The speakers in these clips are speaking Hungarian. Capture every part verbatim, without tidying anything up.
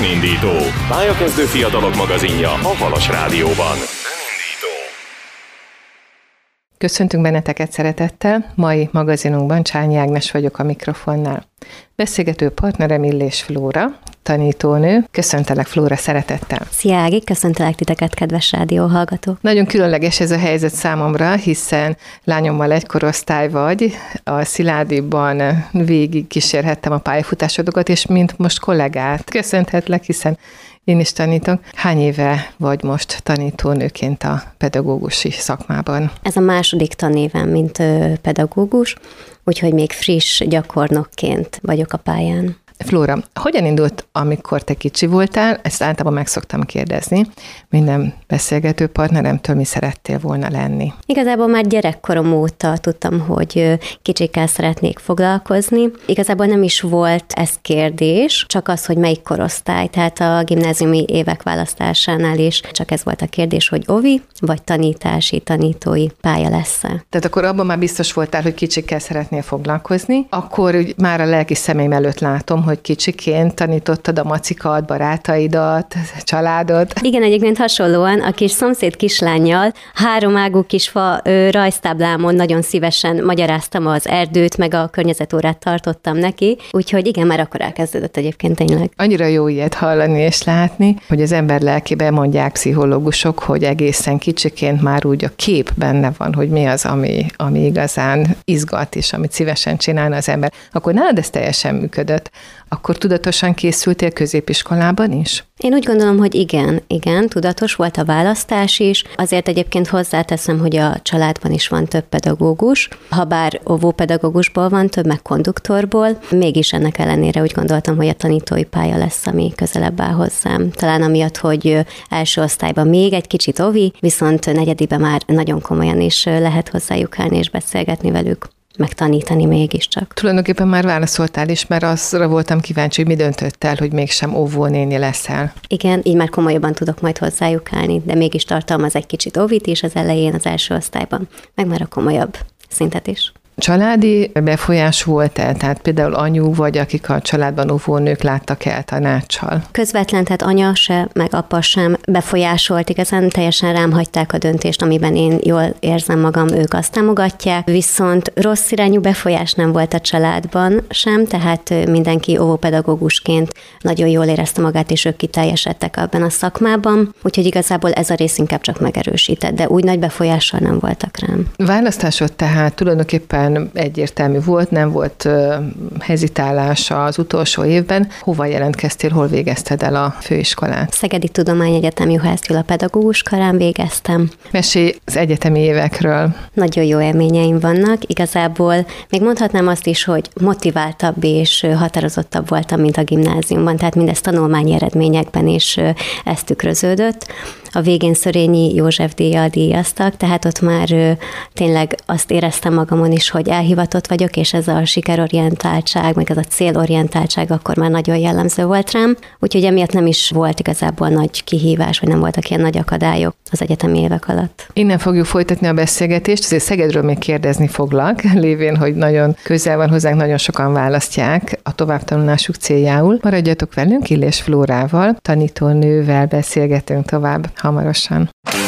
Önindító. Pályakezdő fiatalok magazinja a Halas Rádióban. Köszöntünk benneteket szeretettel. Mai magazinunkban Csányi Ágnes vagyok a mikrofonnál. Beszélgető partnerem Illés Flóra, tanítónő. Köszöntelek, Flóra, szeretettel. Szia Ági, köszöntelek titeket, kedves rádióhallgatók. Nagyon különleges ez a helyzet számomra, hiszen lányommal egy korosztály vagy, a Sziládiban végig kísérhettem a pályafutásodokat, és mint most kollégát köszönhetlek, hiszen én is tanítok. Hány éve vagy most tanítónőként a pedagógusi szakmában? Ez a második tanévem, mint pedagógus, úgyhogy még friss gyakornokként vagyok a pályán. Flóra, hogyan indult, amikor te kicsi voltál? Ezt általában meg szoktam kérdezni. Minden beszélgető partneremtől mi szerettél volna lenni? Igazából már gyerekkorom óta tudtam, hogy kicsikkel szeretnék foglalkozni. Igazából nem is volt ez kérdés, csak az, hogy melyik korosztály. Tehát a gimnáziumi évek választásánál is csak ez volt a kérdés, hogy ovi vagy tanítási, tanítói pálya lesz-e. Tehát akkor abban már biztos voltál, hogy kicsikkel szeretnél foglalkozni. Akkor úgy már a lelki szemeim előtt látom, hogy kicsiként tanítottad a macikat, barátaidat, családot. Igen, egyébként hasonlóan a kis szomszéd kislánnyal háromágú kis fa ö, rajztáblámon nagyon szívesen magyaráztam az erdőt, meg a környezetórát tartottam neki, úgyhogy igen, már akkor elkezdődött egyébként tényleg. Annyira jó ilyet hallani és látni, hogy az ember lelkében mondják pszichológusok, hogy egészen kicsiként már úgy a kép benne van, hogy mi az, ami, ami igazán izgat, és amit szívesen csinálna az ember. Akkor nálad ez teljesen működött. Akkor tudatosan készültél középiskolában is? Én úgy gondolom, hogy igen, igen, tudatos volt a választás is. Azért egyébként hozzáteszem, hogy a családban is van több pedagógus, habár óvópedagógusból van több, meg konduktorból, mégis ennek ellenére úgy gondoltam, hogy a tanítói pálya lesz, ami közelebb áll hozzám. Talán amiatt, hogy első osztályban még egy kicsit ovi, viszont negyediben már nagyon komolyan is lehet hozzájuk állni és beszélgetni velük, megtanítani mégiscsak. Tulajdonképpen már válaszoltál is, mert azra voltam kíváncsi, hogy mi döntött el, hogy mégsem óvónéni leszel. Igen, így már komolyabban tudok majd hozzájuk állni, de mégis tartalmaz egy kicsit óvit is az elején, az első osztályban, meg már a komolyabb szintet is. Családi befolyás volt-e? Tehát például anyu vagy akik a családban óvónők láttak el tanácssal? Közvetlen, tehát anya se, meg apa sem befolyásolt, igazán teljesen rám hagyták a döntést, amiben én jól érzem magam, ők azt támogatják, viszont rossz irányú befolyás nem volt a családban sem, tehát mindenki óvópedagógusként nagyon jól érezte magát, és ők kiteljesedtek abban a szakmában, úgyhogy igazából ez a rész inkább csak megerősített, de úgy nagy befolyással nem voltak rám. Választásod tehát tulajdonképpen egyértelmű volt, nem volt uh, hezitálása az utolsó évben. Hova jelentkeztél, hol végezted el a főiskolát? Szegedi Tudományegyetem Juhász Gyula pedagógus karán végeztem. Mesélj az egyetemi évekről. Nagyon jó élményeim vannak. Igazából még mondhatnám azt is, hogy motiváltabb és határozottabb voltam, mint a gimnáziumban, tehát mindez tanulmányi eredményekben is ez tükröződött. A végén Szörényi József díjjal díjaztak, tehát ott már ö, tényleg azt éreztem magamon is, hogy elhivatott vagyok, és ez a sikerorientáltság, meg ez a célorientáltság akkor már nagyon jellemző volt rám, úgyhogy emiatt nem is volt igazából nagy kihívás, vagy nem voltak ilyen nagy akadályok az egyetemi évek alatt. Innen fogjuk folytatni a beszélgetést, azért Szegedről még kérdezni foglak, lévén, hogy nagyon közel van hozzánk, nagyon sokan választják a továbbtanulásuk céljául. Maradjatok velünk, Illés Flórával, tanítónővel beszélgetünk tovább hamarosan.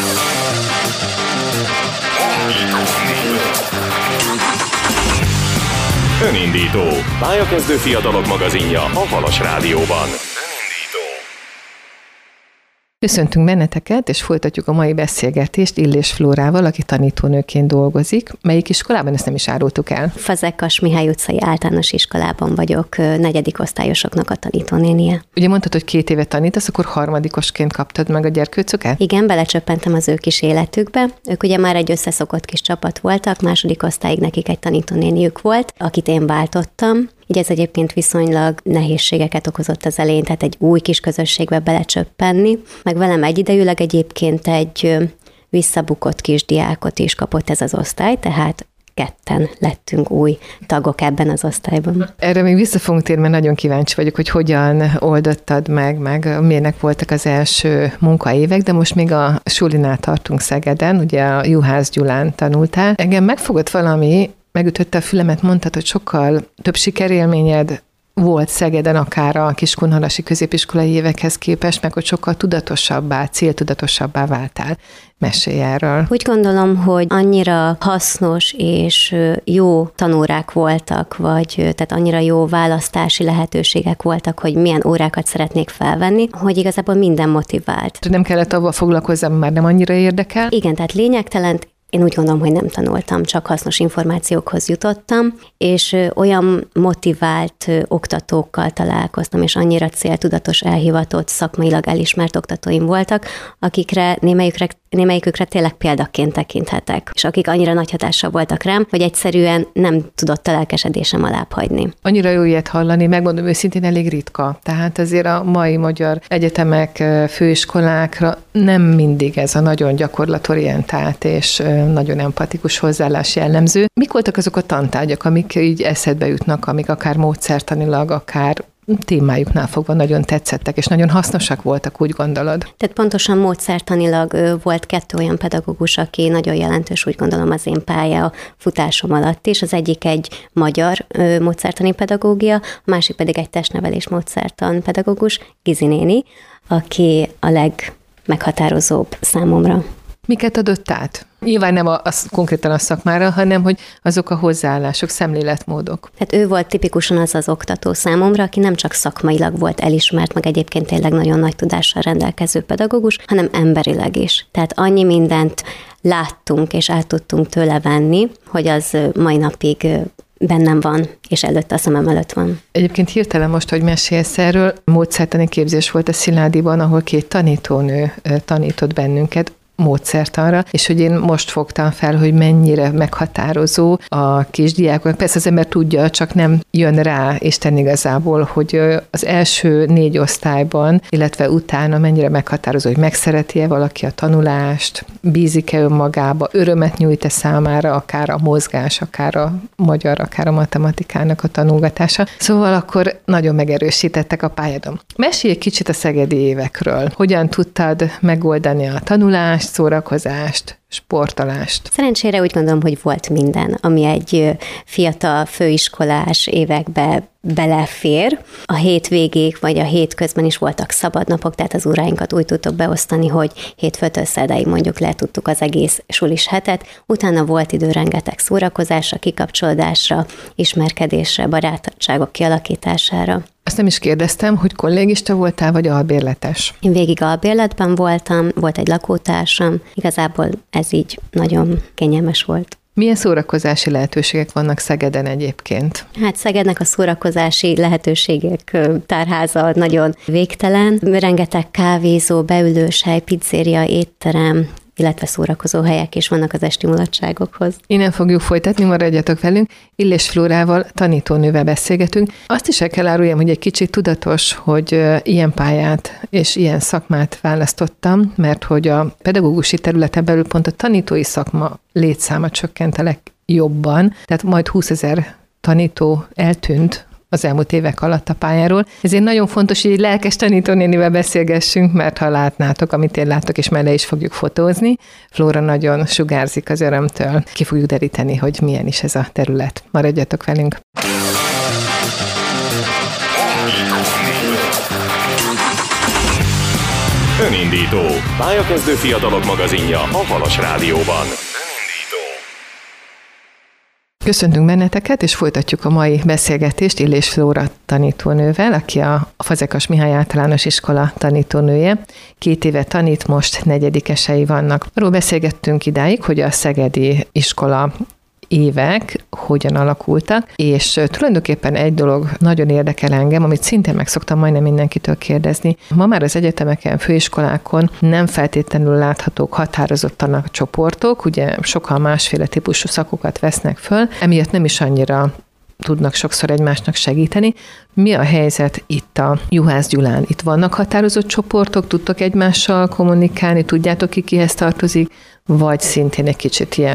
Önindító. Pályakezdő fiatalok magazinja a Halas Rádióban. Köszöntünk benneteket, és folytatjuk a mai beszélgetést Illés Flórával, aki tanítónőként dolgozik. Melyik iskolában, ezt nem is árultuk el? Fazekas Mihály utcai általános iskolában vagyok, negyedik osztályosoknak a tanítónénie. Ugye mondtad, hogy két éve tanítasz, akkor harmadikosként kaptad meg a gyerkőcöket? Igen, belecsöppentem az ő kis életükbe. Ők ugye már egy összeszokott kis csapat voltak, második osztályig nekik egy tanítónéniük volt, akit én váltottam. Így ez egyébként viszonylag nehézségeket okozott az elején, tehát egy új kis közösségbe belecsöppenni, meg velem egyidejűleg egyébként egy visszabukott kisdiákot is kapott ez az osztály, tehát ketten lettünk új tagok ebben az osztályban. Erre még vissza fogunk térni, mert nagyon kíváncsi vagyok, hogy hogyan oldottad meg, meg milyenek voltak az első munkaévek, de most még a sulinál tartunk Szegeden, ugye a Juhász Gyulán tanultál. Engem megfogott valami, megütötte a fülemet, mondtad, hogy sokkal több sikerélményed volt Szegeden akár a Kiskunhalasi középiskolai évekhez képest, meg hogy sokkal tudatosabbá, céltudatosabbá váltál? Mesélj erről. Úgy gondolom, hogy annyira hasznos és jó tanórák voltak, vagy tehát annyira jó választási lehetőségek voltak, hogy milyen órákat szeretnék felvenni, hogy igazából minden motivált. Nem kellett avval foglalkozzam, már nem annyira érdekel? Igen, tehát lényegtelen. Én úgy gondolom, hogy nem tanultam, csak hasznos információkhoz jutottam, és olyan motivált oktatókkal találkoztam, és annyira céltudatos, elhivatott, szakmailag elismert oktatóim voltak, akikre némelyikre, némelyikükre tényleg példaként tekinthetek, és akik annyira nagy hatással voltak rám, hogy egyszerűen nem tudott a lelkesedésem alább hagyni. Annyira jó ilyet hallani, megmondom őszintén, elég ritka. Tehát azért a mai magyar egyetemek, főiskolákra nem mindig ez a nagyon gyakorlatorientált és nagyon empatikus hozzáállás jellemző. Mik voltak azok a tantárgyak, amik így eszedbe jutnak, amik akár módszertanilag, akár témájuknál fogva nagyon tetszettek, és nagyon hasznosak voltak, úgy gondolod? Tehát pontosan módszertanilag volt kettő olyan pedagógus, aki nagyon jelentős, úgy gondolom, az én pálya futásom alatt is. Az egyik egy magyar módszertani pedagógia, a másik pedig egy testnevelés módszertan pedagógus, Gizi néni, aki a legmeghatározóbb számomra. Miket adott át? Nyilván nem a, a, konkrétan a szakmára, hanem hogy azok a hozzáállások, szemléletmódok. Tehát ő volt tipikusan az az oktató számomra, aki nem csak szakmailag volt elismert, meg egyébként tényleg nagyon nagy tudással rendelkező pedagógus, hanem emberileg is. Tehát annyi mindent láttunk és át tudtunk tőle venni, hogy az mai napig bennem van, és előtt a szemem előtt van. Egyébként hirtelen most, hogy mesélsz erről, módszertani képzés volt a Sziládiban, ahol két tanítónő tanított bennünket módszertanra, és hogy én most fogtam fel, hogy mennyire meghatározó a kisdiákok. Persze az ember tudja, csak nem jön rá, Isten igazából, hogy az első négy osztályban, illetve utána mennyire meghatározó, hogy megszereti-e valaki a tanulást, bízik-e önmagába, örömet nyújt-e számára, akár a mozgás, akár a magyar, akár a matematikának a tanulgatása. Szóval akkor nagyon megerősítettek a pályádon. Mesélj egy kicsit a szegedi évekről. Hogyan tudtad megoldani a tanulást, szórakozást, sportolást? Szerencsére úgy gondolom, hogy volt minden, ami egy fiatal főiskolás évekbe belefér. A hétvégéig, vagy a hét közben is voltak szabadnapok, tehát az óráinkat úgy tudtuk beosztani, hogy hétfőtől szerdáig mondjuk le tudtuk az egész sulis hetet. Utána volt idő rengeteg szórakozásra, kikapcsolódásra, ismerkedésre, barátságok kialakítására. Azt nem is kérdeztem, hogy kollégista voltál, vagy albérletes? Én végig albérletben voltam, volt egy lakótársam, igazából ez így nagyon kényelmes volt. Milyen szórakozási lehetőségek vannak Szegeden egyébként? Hát Szegednek a szórakozási lehetőségek tárháza nagyon végtelen. Rengeteg kávézó, beülőshely, pizzéria, étterem, illetve szórakozó helyek is vannak az esti mulatságokhoz. Innen fogjuk folytatni, maradjatok velünk. Illés Flórával, tanítónővel beszélgetünk. Azt is el kell áruljam, hogy egy kicsit tudatos, hogy ilyen pályát és ilyen szakmát választottam, mert hogy a pedagógusi területen belül pont a tanítói szakma létszáma csökkent a legjobban, tehát majd húszezer tanító eltűnt az elmúlt évek alatt a pályáról. Ezért nagyon fontos, hogy egy lelkes tanítónénivel beszélgessünk, mert ha látnátok, amit én látok, és mellé is fogjuk fotózni, Flóra nagyon sugárzik az örömtől. Ki fogjuk deríteni, hogy milyen is ez a terület. Maradjatok velünk! Önindító. Pályakezdő fiatalok magazinja a Halas Rádióban. Köszöntünk benneteket, és folytatjuk a mai beszélgetést Illés Flóra tanítónővel, aki a Fazekas Mihály Általános Iskola tanítónője. Két éve tanít, most negyedikesei vannak. Arról beszélgettünk idáig, hogy a szegedi iskola évek hogyan alakultak, és tulajdonképpen egy dolog nagyon érdekel engem, amit szintén meg szoktam majdnem mindenkitől kérdezni. Ma már az egyetemeken, főiskolákon nem feltétlenül láthatók határozott tanárcsoportok, ugye sokan másféle típusú szakokat vesznek föl, emiatt nem is annyira tudnak sokszor egymásnak segíteni. Mi a helyzet itt a Juhász Gyulán? Itt vannak határozott csoportok, tudtok egymással kommunikálni, tudjátok ki kihez tartozik, vagy szintén egy kicsit ilyen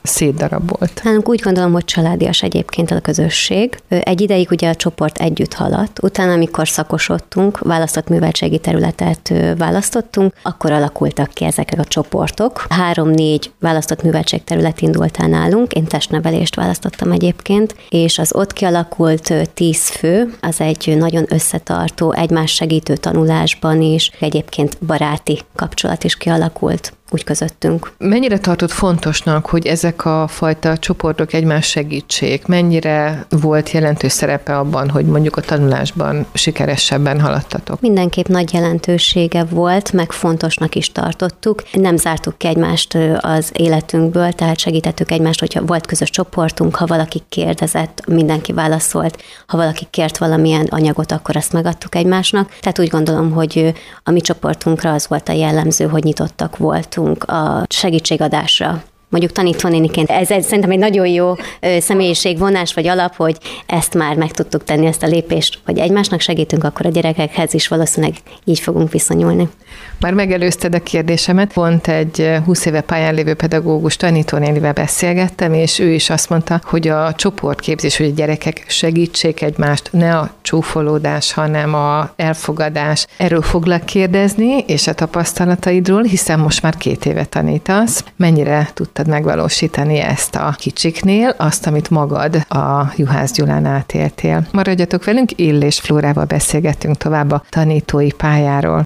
szétdarabolt? Nálunk úgy gondolom, hogy családias egyébként a közösség. Egy ideig ugye a csoport együtt haladt, utána, amikor szakosodtunk, választott műveltségi területet választottunk, akkor alakultak ki ezek a csoportok. Három-négy választott műveltség terület indult el nálunk, én testnevelést választottam egyébként, és az ott kialakult tíz fő, az egy nagyon összetartó, egymás segítő tanulásban is, egyébként baráti kapcsolat is kialakult úgy közöttünk. Mennyire tartott fontosnak, hogy ezek a fajta csoportok egymás segítsék? Mennyire volt jelentős szerepe abban, hogy mondjuk a tanulásban sikeresebben haladtatok? Mindenképp nagy jelentősége volt, meg fontosnak is tartottuk. Nem zártuk ki egymást az életünkből, tehát segítettük egymást, hogyha volt közös csoportunk, ha valaki kérdezett, mindenki válaszolt, ha valaki kért valamilyen anyagot, akkor azt megadtuk egymásnak. Tehát úgy gondolom, hogy a mi csoportunkra az volt a jellemző, hogy nyitottak voltunk a segítségadásra. Mondjuk tanítónéniként. Ez, ez szerintem egy nagyon jó személyiségvonás vagy alap, hogy ezt már meg tudtuk tenni, ezt a lépést, hogy egymásnak segítünk, akkor a gyerekekhez is valószínűleg így fogunk viszonyulni. Már megelőzted a kérdésemet, pont egy húsz éve pályán lévő pedagógus tanítónénivel beszélgettem, és ő is azt mondta, hogy a csoportképzés, hogy a gyerekek segítsék egymást, ne a csúfolódás, hanem a elfogadás. Erről foglak kérdezni, és a tapasztalataidról, hiszen most már két éve tanítasz. Mennyire tudtad megvalósítani ezt a kicsiknél, azt, amit magad a Juhász Gyulán átéltél? Maradjatok velünk, Illés Flórával beszélgettünk tovább a tanítói pályáról.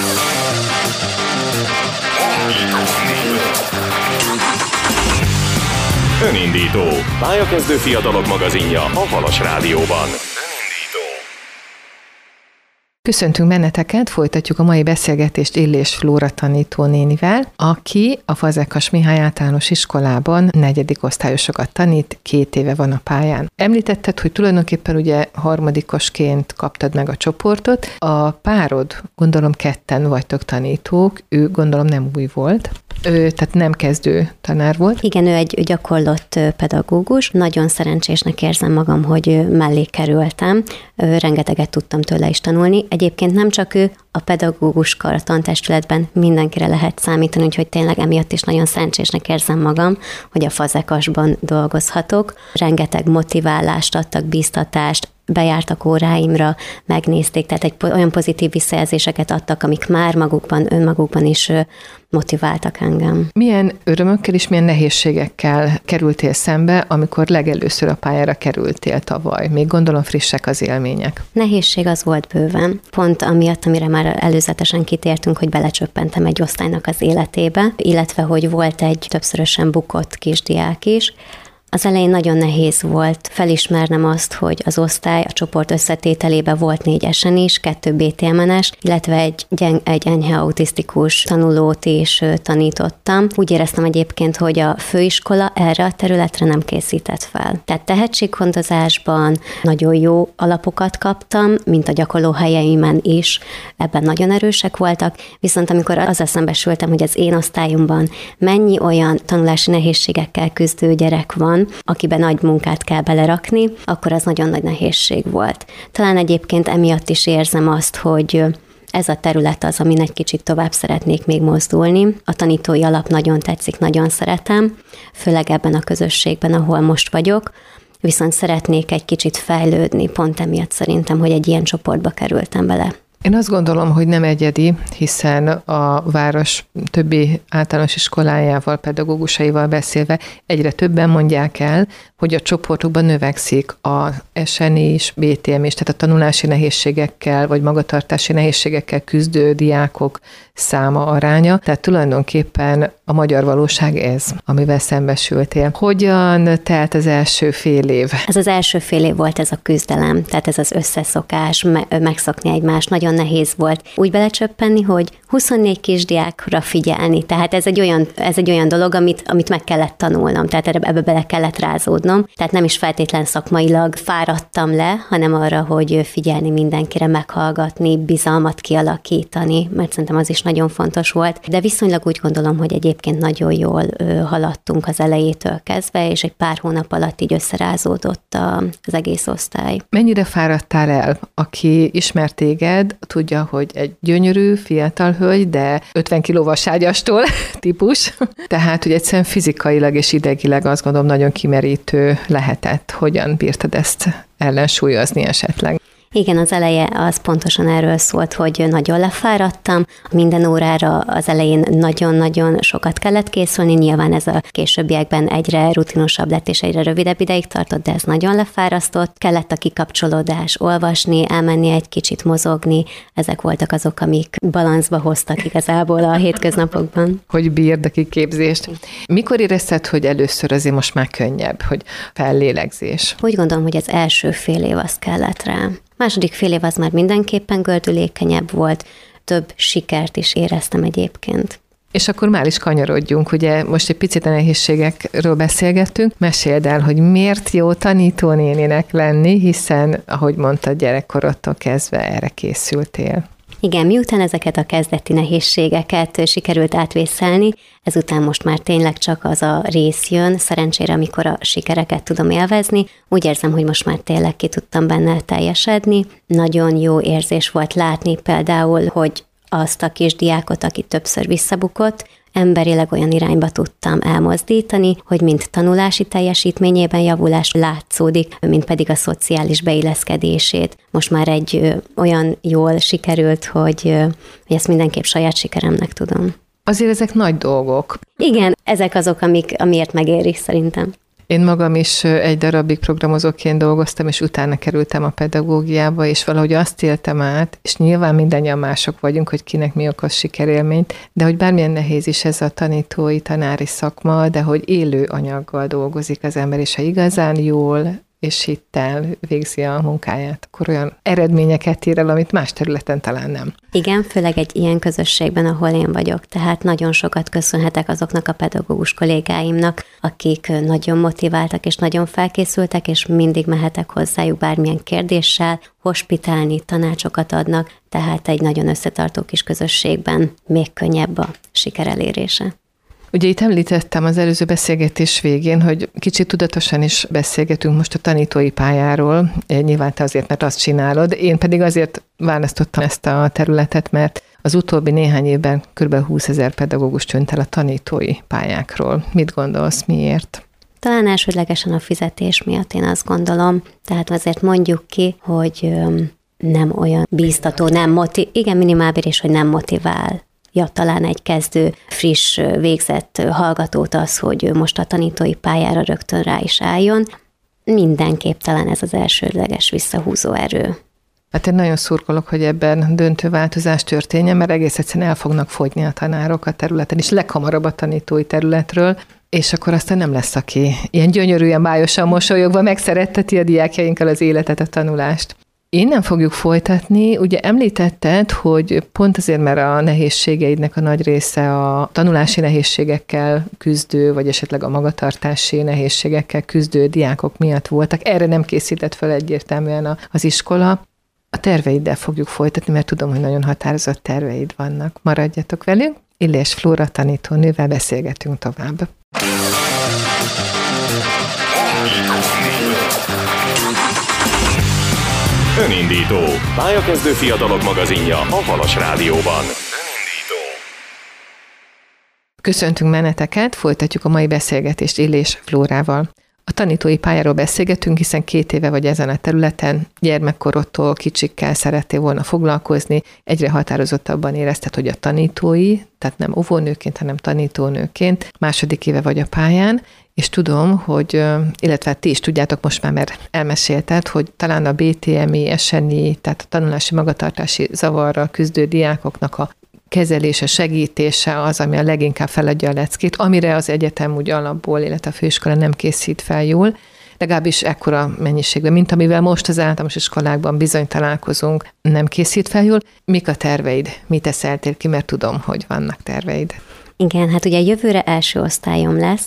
Önindító. Pályakezdő fiatalok magazinja a Halas Rádióban. Köszöntünk benneteket, folytatjuk a mai beszélgetést Illés Flóra tanítónénivel, aki a Fazekas Mihály Általános Iskolában negyedik osztályosokat tanít, két éve van a pályán. Említetted, hogy tulajdonképpen ugye harmadikosként kaptad meg a csoportot, a párod, gondolom ketten vagytok tanítók, ő gondolom nem új volt. Ő, tehát nem kezdő tanár volt. Igen, ő egy gyakorlott pedagógus. Nagyon szerencsésnek érzem magam, hogy mellé kerültem. Rengeteget tudtam tőle is tanulni. Egyébként nem csak ő, a pedagógus kar, a tantestületben mindenkire lehet számítani, úgyhogy tényleg emiatt is nagyon szerencsésnek érzem magam, hogy a Fazekasban dolgozhatok. Rengeteg motiválást adtak, bíztatást, bejártak óráimra, megnézték, tehát egy olyan pozitív visszajelzéseket adtak, amik már magukban, önmagukban is motiváltak engem. Milyen örömökkel és milyen nehézségekkel kerültél szembe, amikor legelőször a pályára kerültél tavaly? Még gondolom frissek az élmények. Nehézség az volt bőven. Pont amiatt, amire már előzetesen kitértünk, hogy belecsöppentem egy osztálynak az életébe, illetve hogy volt egy többszörösen bukott kisdiák is. Az elején nagyon nehéz volt felismernem azt, hogy az osztály a csoport összetételében volt négy esen is, kettő bé té em en-es, illetve egy, gyeng, egy enyhe autisztikus tanulót is tanítottam. Úgy éreztem egyébként, hogy a főiskola erre a területre nem készített fel. Tehát tehetséggondozásban nagyon jó alapokat kaptam, mint a gyakorlóhelyeimen is, ebben nagyon erősek voltak, viszont amikor azzal szembesültem, hogy az én osztályomban mennyi olyan tanulási nehézségekkel küzdő gyerek van, akiben nagy munkát kell belerakni, akkor az nagyon nagy nehézség volt. Talán egyébként emiatt is érzem azt, hogy ez a terület az, amin egy kicsit tovább szeretnék még mozdulni. A tanítói alap nagyon tetszik, nagyon szeretem, főleg ebben a közösségben, ahol most vagyok, viszont szeretnék egy kicsit fejlődni, pont emiatt szerintem, hogy egy ilyen csoportba kerültem bele. Én azt gondolom, hogy nem egyedi, hiszen a város többi általános iskolájával, pedagógusaival beszélve egyre többen mondják el, hogy a csoportokban növekszik a es en is, bé té em is, tehát a tanulási nehézségekkel, vagy magatartási nehézségekkel küzdő diákok száma, aránya. Tehát tulajdonképpen a magyar valóság ez, amivel szembesültél. Hogyan telt az első fél év? Ez az első fél év volt ez a küzdelem, tehát ez az összeszokás, me- megszokni egymást, nagyon nehéz volt úgy belecsöppenni, hogy huszonnégy kisdiákra figyelni, tehát ez egy olyan, ez egy olyan dolog, amit, amit meg kellett tanulnom, tehát ebbe bele kellett rázódnom, tehát nem is feltétlen szakmailag fáradtam le, hanem arra, hogy figyelni mindenkire, meghallgatni, bizalmat kialakítani, mert szerintem az is nagyon fontos volt, de viszonylag úgy gondolom, hogy egyébként egyébként nagyon jól haladtunk az elejétől kezdve, és egy pár hónap alatt így összerázódott az egész osztály. Mennyire fáradtál el? Aki ismer téged, tudja, hogy egy gyönyörű, fiatal hölgy, de ötven kilóval ságyastól típus. Tehát, hogy egyszerűen fizikailag és idegileg azt gondolom nagyon kimerítő lehetett. Hogyan bírtad ezt ellensúlyozni esetleg? Igen, az eleje az pontosan erről szólt, hogy nagyon lefáradtam. Minden órára az elején nagyon-nagyon sokat kellett készülni, nyilván ez a későbbiekben egyre rutinosabb lett és egyre rövidebb ideig tartott, de ez nagyon lefárasztott. Kellett a kikapcsolódás, olvasni, elmenni egy kicsit mozogni, ezek voltak azok, amik balanszba hoztak igazából a hétköznapokban. Hogy bírd a kiképzést. Mikor érezted, hogy először azért most már könnyebb, hogy fellélegzés? Úgy gondolom, hogy az első fél év az kellett rá. Második fél év az már mindenképpen gördülékenyebb volt, több sikert is éreztem egyébként. És akkor már is kanyarodjunk, ugye most egy picit a nehézségekről beszélgettünk. Meséld el, hogy miért jó tanítónéninek lenni, hiszen, ahogy mondtad, gyerekkorodtól kezdve erre készültél. Igen, miután ezeket a kezdeti nehézségeket sikerült átvészelni, ezután most már tényleg csak az a rész jön, szerencsére, amikor a sikereket tudom élvezni, úgy érzem, hogy most már tényleg ki tudtam benne teljesedni. Nagyon jó érzés volt látni például, hogy azt a kis diákot, aki többször visszabukott, emberileg olyan irányba tudtam elmozdítani, hogy mind tanulási teljesítményében javulás látszódik, mint pedig a szociális beilleszkedését. Most már egy ö, olyan jól sikerült, hogy, ö, hogy ezt mindenképp saját sikeremnek tudom. Azért ezek nagy dolgok. Igen, ezek azok, amik, amiért megérik szerintem. Én magam is egy darabig programozóként dolgoztam, és utána kerültem a pedagógiába, és valahogy azt éltem át, és nyilván mindannyian mások vagyunk, hogy kinek mi okoz sikerélményt, de hogy bármilyen nehéz is ez a tanítói, tanári szakma, de hogy élő anyaggal dolgozik az ember, és ha igazán jól és hittel végzi a munkáját, akkor olyan eredményeket ér el, amit más területen talán nem. Igen, főleg egy ilyen közösségben, ahol én vagyok. Tehát nagyon sokat köszönhetek azoknak a pedagógus kollégáimnak, akik nagyon motiváltak és nagyon felkészültek, és mindig mehetek hozzájuk bármilyen kérdéssel, hospitálni, tanácsokat adnak, tehát egy nagyon összetartó kis közösségben még könnyebb a siker elérése. Ugye itt említettem az előző beszélgetés végén, hogy kicsit tudatosan is beszélgetünk most a tanítói pályáról, nyilván te azért, mert azt csinálod, én pedig azért választottam ezt a területet, mert az utóbbi néhány évben kb. húszezer pedagógus tűnt el a tanítói pályákról. Mit gondolsz, miért? Talán elsődlegesen a fizetés miatt én azt gondolom, tehát azért mondjuk ki, hogy nem olyan bíztató, nem motiv, igen, minimálbérés, hogy nem motivál. Ja, talán egy kezdő, friss, végzett hallgatót az, hogy most a tanítói pályára rögtön rá is álljon. Mindenképp talán ez az elsődleges visszahúzó erő. Hát én nagyon szurkolok, hogy ebben döntő változás történjen, mert egész egyszerűen el fognak fogyni a tanárok a területen, és leghamarabb a tanítói területről, és akkor aztán nem lesz, aki ilyen gyönyörűen, bájosan mosolyogva megszeretteti a diákjainkkal az életet, a tanulást. Innen fogjuk folytatni. Ugye említetted, hogy pont azért, mert a nehézségeidnek a nagy része a tanulási nehézségekkel küzdő, vagy esetleg a magatartási nehézségekkel küzdő diákok miatt voltak. Erre nem készített fel egyértelműen az iskola. A terveiddel fogjuk folytatni, mert tudom, hogy nagyon határozott terveid vannak. Maradjatok velünk. Illés Flóra tanítónővel beszélgetünk tovább. Önindító. Pályakezdő fiatalok magazinja a Halas Rádióban. Köszöntünk benneteket, folytatjuk a mai beszélgetést Illés Flórával. A tanítói pályáról beszélgetünk, hiszen két éve vagy ezen a területen, gyermekkorodtól kicsikkel szerettél volna foglalkozni, egyre határozottabban érezted, hogy a tanítói, tehát nem óvónőként, hanem tanítónőként, második éve vagy a pályán, és tudom, hogy, illetve ti is tudjátok most már, mert elmesélted, hogy talán a bé té em i, es en i, tehát a tanulási magatartási zavarral küzdő diákoknak a kezelése, segítése az, ami a leginkább feladja a leckét, amire az egyetem úgy alapból, illetve a főiskola nem készít fel jól, legalábbis ekkora mennyiségben, mint amivel most az általános iskolákban bizony találkozunk, nem készít fel jól. Mik a terveid? Mit teszeltél ki, mert tudom, hogy vannak terveid. Igen, hát ugye jövőre első osztályom lesz,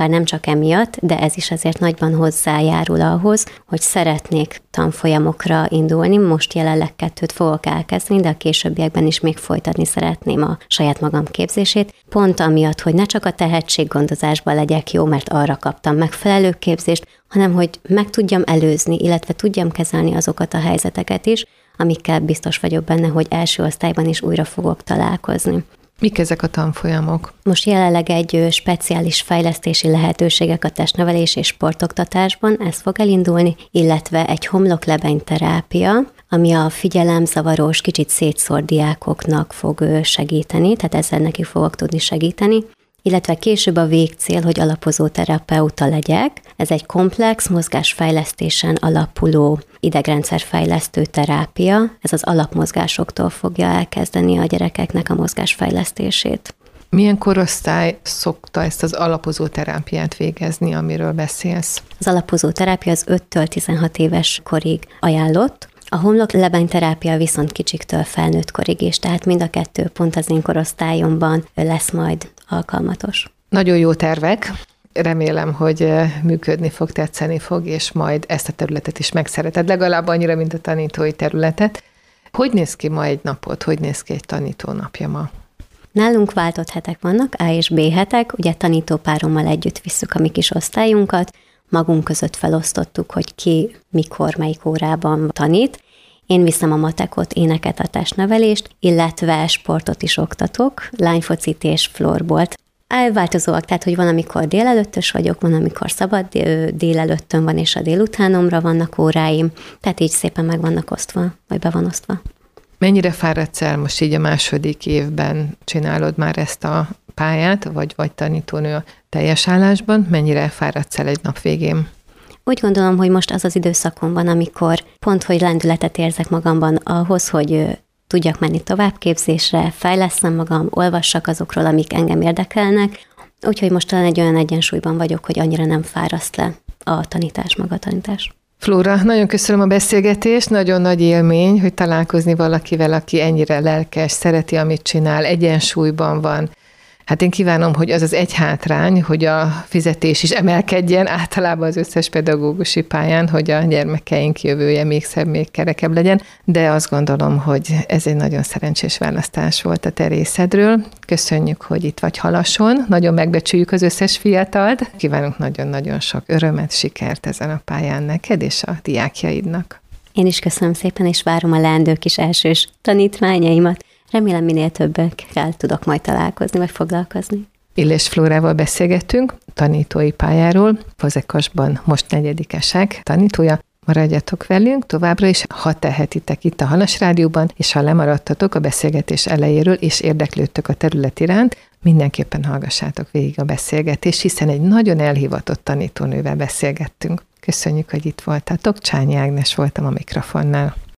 bár nem csak emiatt, de ez is azért nagyban hozzájárul ahhoz, hogy szeretnék tanfolyamokra indulni. Most jelenleg kettőt fogok elkezdeni, de a későbbiekben is még folytatni szeretném a saját magam képzését. Pont amiatt, hogy ne csak a tehetséggondozásban legyek jó, mert arra kaptam megfelelő képzést, hanem hogy meg tudjam előzni, illetve tudjam kezelni azokat a helyzeteket is, amikkel biztos vagyok benne, hogy első osztályban is újra fogok találkozni. Mik ezek a tanfolyamok? Most jelenleg egy speciális fejlesztési lehetőségek a testnevelés és sportoktatásban, ez fog elindulni, illetve egy homloklebenyterápia, ami a figyelemzavaros, kicsit szétszórt diákoknak fog segíteni, tehát ezzel neki fogok tudni segíteni, illetve később a végcél, hogy alapozó terapeuta legyek. Ez egy komplex mozgásfejlesztésen alapuló idegrendszerfejlesztő terápia. Ez az alapmozgásoktól fogja elkezdeni a gyerekeknek a mozgásfejlesztését. Milyen korosztály szokta ezt az alapozó terápiát végezni, amiről beszélsz? Az alapozó terápia az öttől tizenhat éves korig ajánlott, a homloklebenyterápia viszont kicsiktől felnőtt korig is, tehát mind a kettő pont az én korosztályomban lesz majd alkalmatos. Nagyon jó tervek. Remélem, hogy működni fog, tetszeni fog, és majd ezt a területet is megszereted, legalább annyira, mint a tanítói területet. Hogy néz ki ma egy napot? Hogy néz ki egy tanítónapja ma? Nálunk váltott hetek vannak, A és B hetek, ugye tanítópárommal együtt visszük a mi kis osztályunkat, magunk között felosztottuk, hogy ki, mikor, melyik órában tanít. Én viszem a matekot, éneket, a testnevelést, illetve sportot is oktatok, lányfocit és florbolt. Elváltozóak, tehát, hogy van, amikor délelőttös vagyok, van, amikor szabad délelőttön van, és a délutánomra vannak óráim, tehát így szépen meg vannak osztva, vagy be van osztva. Mennyire fáradsz el most így a második évben? Csinálod már ezt a pályát, vagy vagy tanítónő a teljes állásban? Mennyire fáradsz el egy nap végén? Úgy gondolom, hogy most az az időszakom van, amikor pont, hogy lendületet érzek magamban ahhoz, hogy tudjak menni továbbképzésre, fejlesszem magam, olvassak azokról, amik engem érdekelnek, úgyhogy most talán egy olyan egyensúlyban vagyok, hogy annyira nem fáraszt le a tanítás, maga a tanítás. Flóra, nagyon köszönöm a beszélgetést, nagyon nagy élmény, hogy találkozni valakivel, aki ennyire lelkes, szereti, amit csinál, egyensúlyban van. Hát én kívánom, hogy az az egy hátrány, hogy a fizetés is emelkedjen általában az összes pedagógusi pályán, hogy a gyermekeink jövője még szebb, még kerekebb legyen, de azt gondolom, hogy ez egy nagyon szerencsés választás volt a te részedről. Köszönjük, hogy itt vagy Halason, nagyon megbecsüljük az összes fiatalt. Kívánunk nagyon-nagyon sok örömet, sikert ezen a pályán neked és a diákjaidnak. Én is köszönöm szépen, és várom a leendő kis elsős tanítványaimat. Remélem, minél többekkel tudok majd találkozni, vagy foglalkozni. Illés Flórával beszélgettünk, tanítói pályáról, Fazekasban most negyedikesek tanítója. Maradjatok velünk továbbra is, ha tehetitek itt a Halas Rádióban, és ha lemaradtatok a beszélgetés elejéről, és érdeklődtök a terület iránt, mindenképpen hallgassátok végig a beszélgetést, hiszen egy nagyon elhivatott tanítónővel beszélgettünk. Köszönjük, hogy itt voltatok. Csányi Ágnes voltam a mikrofonnál.